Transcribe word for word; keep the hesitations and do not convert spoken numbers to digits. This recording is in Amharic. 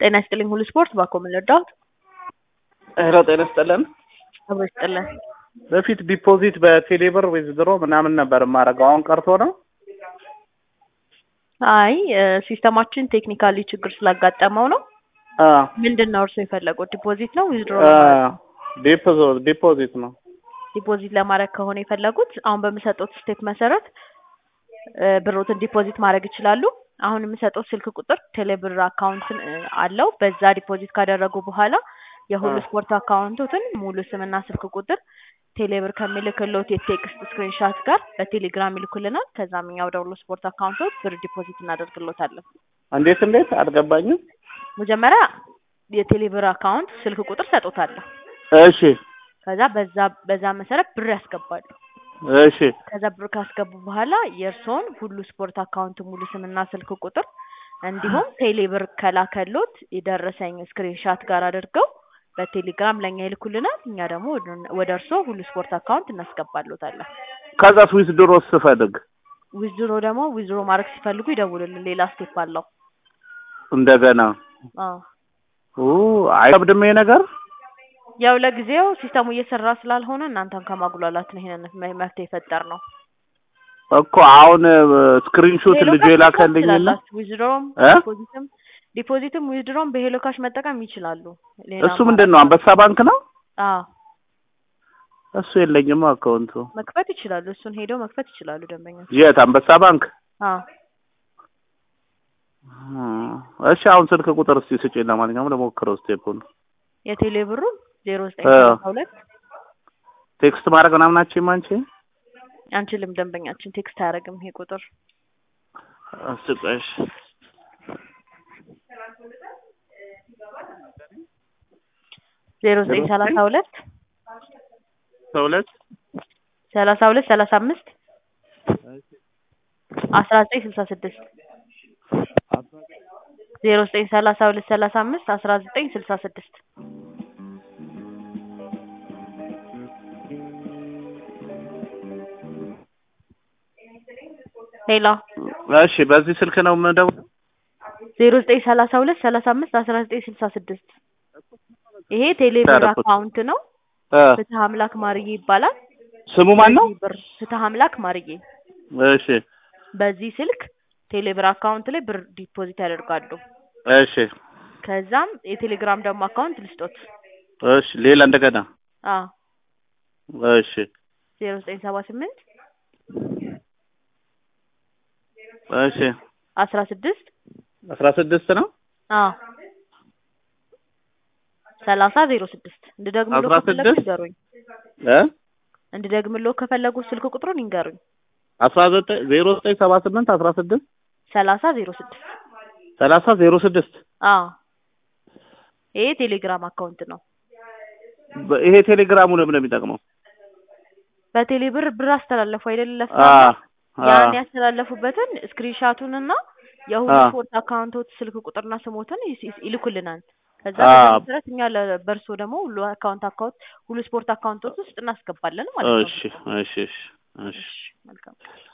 ጤና ይስጥልኝ ሁሉ ስፖርት ባኮ ምን ልርዳዎት? ሄሎ ጤና ይስጥልን። አብሮ ይስጥልን። በፊት ዲፖዚት በቴሌብር ዊዝድሮ ምናምን ነበር የማደርገው አሁን ቀርቶ ነው? አይ ሲስተማችን ቴክኒካሊ ችግር ስላጋጠመው ነው። አ ምንድነው እርሶ የፈለጉት? ዲፖዚት ነው ዊዝድሮ አ ነው? ዲፖዚት ዲፖዚት ነው። ዲፖዚት ለማድረግ ከሆነ የፈለጉት አሁን በሚሰጡት ስቴፕ መሰረት ብሮትን ዲፖዚት ማድረግ ይችላሉ። አሁን የሚሰጡት ስልክ ቁጥር ቴሌብር አካውንት አለው። በዛ ዲፖዚት ካደረጉ በኋላ የሁሉ ስፖርት አካውንቶትን ሙሉ ስምና ስልክ ቁጥር ቴሌብር ከሚልክሎት የቴክስት ስክሪንሾት ጋር በቴሌግራም ይልኩልናል። ከዛም እኛ ወደ ሁሉ ስፖርት አካውንቶት ብር ዲፖዚት እናደርግሎታለን። እንዴት እንዴት አልገባኝም። መጀመሪያ የቴሌብር አካውንት ስልክ ቁጥር ሰጥቶታለሁ። እሺ ከዛ በዛ በዛ መሰረት ብር ያስገባሉ። እሺ ከዛ ብር ካስገቡ በኋላ የእርሶን ሁሉ ስፖርት አካውንት ሙሉ ስምና ስልክ ቁጥር እንዲሁም ቴሌብር ከላከሎት የደረሰኝ ስክሪንሾት ጋር አድርገው በቴሌግራም ለኛ ይልኩልናል። እኛ ደግሞ ወደ እርሶ ሁሉ ስፖርት አካውንት እናስገባሎታለን። ከዛስ ዊዝድሮ ስፈልግ ዊዝድሮ ደግሞ ዊዝድሮ ማድረግ ሲፈልጉ ይደውሉልን። ሌላ ስቴፕ አለው እንደገና። አዎ ኦ አይከብድም ይሄ ነገር? ያው ለጊዜው ሲስተሙ እየሰራ ስላልሆነ እናንተን ከማጉላላት ነው ይሄንን መፍትሄ የፈጠር ነው እኮ። አሁን ስክሪንሾት ልጅ የላከልኝና ዊዝድሮም ዲፖዚትም ዲፖዚትም ዊዝድሮም በሄሎ ካሽ መጠቀም ይችላሉ። እሱ ምንድነው? አንበሳ ባንክ ነው? አዎ እሱ የለኝም አካውንቱ። መክፈት ይችላሉ። እሱን ሄደው መክፈት ይችላሉ ደንበኞች። የት አንበሳ ባንክ? አዎ እሺ አሁን ስልክ ቁጥር እስቲ ስጪኝ። ለማንኛውም ለሞክረው ስቴፑን። የቴሌብሩ ዜሮ ዘጠኝ ሰላሳ ሁለት ቴክስት ማድረግ ምናምን አትችይም አንቺ? አንችልም። ደንበኛችን ቴክስት አያደርግም ይሄ ቁጥር። አስቀሽ ዜሮ ዘጠኝ ሰላሳ ሁለት ሁለት ሰላሳ ሁለት ሰላሳ አምስት አስራ ዘጠኝ ስልሳ ስድስት ዜሮ ዘጠኝ ሰላሳ ሁለት ሰላሳ አምስት አስራ ዘጠኝ ስልሳ ስድስት ሄሎ። እሺ በዚህ ስልክ ነው የምደው? ዜሮ ዘጠኝ ሰላሳ ሁለት ሰላሳ አምስት አስራ ዘጠኝ ስልሳ ስድስት ይሄ ቴሌብር አካውንት ነው። ፍትህ አምላክ ማርዬ ይባላል። ስሙ ማን ነው? ፍትህ አምላክ ማርዬ። እሺ በዚህ ስልክ ቴሌብር አካውንት ላይ ብር ዲፖዚት ያደርጋሉ። እሺ ከዛም የቴሌግራም ደግሞ አካውንት ልስጦት። እሺ ሌላ እንደገና? አዎ እሺ ዜሮ ዘጠኝ ሰባ ስምንት እሺ አስራ ስድስት አስራ ስድስት ነው? አዎ ሰላሳ ዜሮ ስድስት እንድደግምሎ ከፈለጉ ይገሩኝ እ እንድደግምሎ ከፈለጉ ስልክ ቁጥሩን ይንገሩኝ። አስራ ዘጠኝ ዜሮ ዘጠኝ ሰባ ስምንት አስራ ስድስት ሰላሳ ዜሮ ስድስት ሰላሳ ዜሮ ስድስት አዎ ይሄ ቴሌግራም አካውንት ነው። ይሄ ቴሌግራሙ ለምን ነው የሚጠቅመው? በቴሌብር ብር አስተላለፉ አይደለም? አዎ ያን ያስተላለፉበትን ስክሪንሾቱንና የሁሉ ስፖርት አካውንቶት ስልክ ቁጥርና ስሞትን ይልኩልናል። ከዛ በመሰረት እኛ ለበርሶ ደግሞ ሁሉ አካውንት አካውንት ሁሉ ስፖርት አካውንቶት ውስጥ እናስገባለን ማለት ነው። እሺ እሺ እሺ መልካም